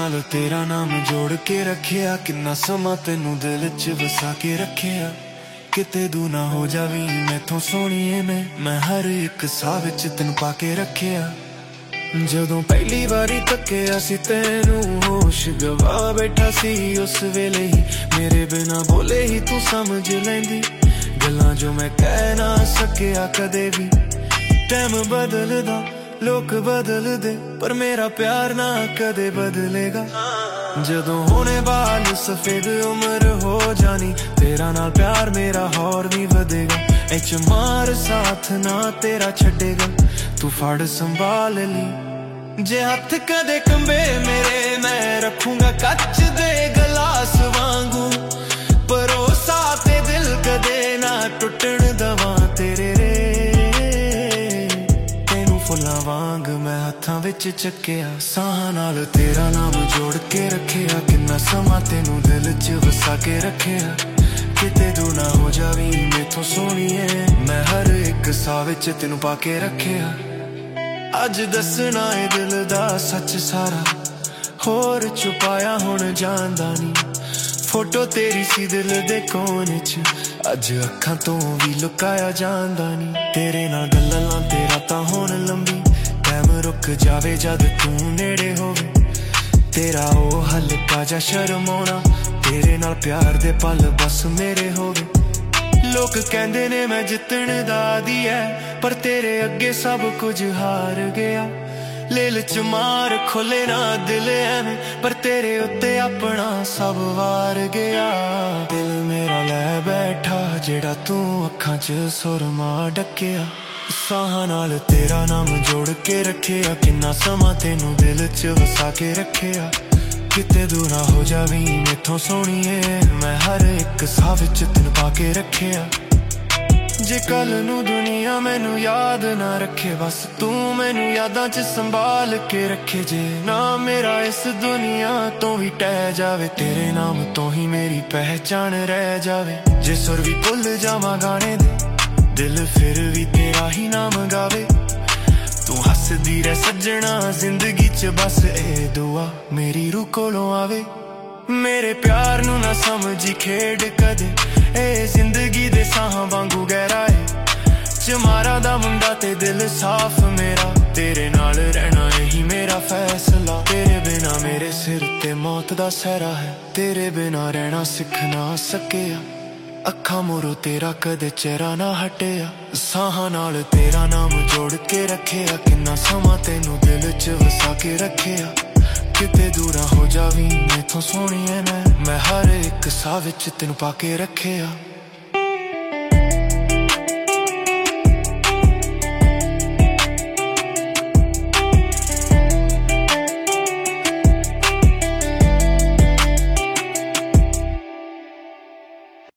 नाल तेरा नाम जोड़ के रखिया, किन्ना समा तेनू दिल च वसा के रखिया। किते दू ना हो जावी मैथों सोहणीए मैं हर एक साह विच तेनू पाके रखिया। जदों पहली बारी तक्किया सी तैनू होश गवा बैठा सी, उस वेले ही मेरे बिना बोले ही तू समझ लैंदी गल्लां जो मैं कह ना सकिया कदे भी। टाइम बदलदा लोग बदलदे पर मेरा प्यार ना कदे बदलेगा। जदों होने बाल सफेद उम्र हो जानी, तेरा नाल प्यार मेरा होर नहीं वधेगा। एच मार साथ ना तेरा छड्डेगा, तू फड़ संभाल ली। जे हथ कदे कंबे मेरे मैं रखूंगा कच दे गलास वांगू, भरोसा ते दिल कदे ना टुटण दवा तेरे रे। तेनू फुल्लां वांग मैं हत्थां विच चक्किया, साहां नाल तेरा नाम जोड़ के रखिया। किन्ना समा तेनू दिल च वसा के रखिया। किते दू ना हो जावी मैथों सोहणीए, मैं हर एक साह विच तेनू पाके रखिया। अज दसना ए दिल दा सच सारा, होर छुपाया हुण जांदा नी। फोटो तेरी सी दिल दे कोने च, अज अखां तो भी लुकाया जांदा नी। तेरे नाल गल्लां ते रातां होण लंबी, टाइम रुक जावे जद तू नेड़े होवे। तेरा ओ हल्का जा शर्माउणा, तेरे नाल प्यार दे पल बस मेरे होवे। लोग कहंदे ने मैं जितण दा दी है, पर तेरे अगे सब कुछ हार गया। लेल च मार खोले ना दिल एवें, पर तेरे उत्ते अपना सब वार गया। दिल मेरा लै बैठा जेड़ा तू अखां च सुरमा डकिया। साहां नाल तेरा नाम जोड़ के रखिया, किन्ना समा तेनू दिल च वसा के रखिया। किते दूर ना हो जावी मैथों सोहणीए, मैं हर एक साह विच तेनू पाके रखिया। जे कल नू दुनिया मैनू याद ना रखे, बस तू मैनू यादां च संभाल के रखे। जे ना मेरा इस दुनिया तो भी टह जावे, तेरे नाम तो ही मेरी पहचान रह जावे। जे सुर भी भुल जावां गाने दे, दिल फिर भी तेरा ही नाम गावे। तू हसदी रह सजना जिंदगी च बस ए दुआ मेरी रूह कोलों आवे। मेरे प्यार नू ना समझी खेड कदे, ए जिंदगी दे साहां वांगू गहरा है। चमारा दा मुंडा ते दिल साफ मेरा, तेरे नाल रहना यही मेरा फैसला। तेरे बिना मेरे सिर ते मौत दा सहरा है, तेरे बिना रहना सिख ना सकिया। अखां मोरो तेरा कदे चेहरा ना हटिया, साहां नाल तेरा नाम जोड़ के रखिया। किन्ना समा तेनू दिल च वसा के रखिया। किते दूर हो जावी मैथों सोहणीए, मैं हर एक साह विच तेनू पाके रखिया।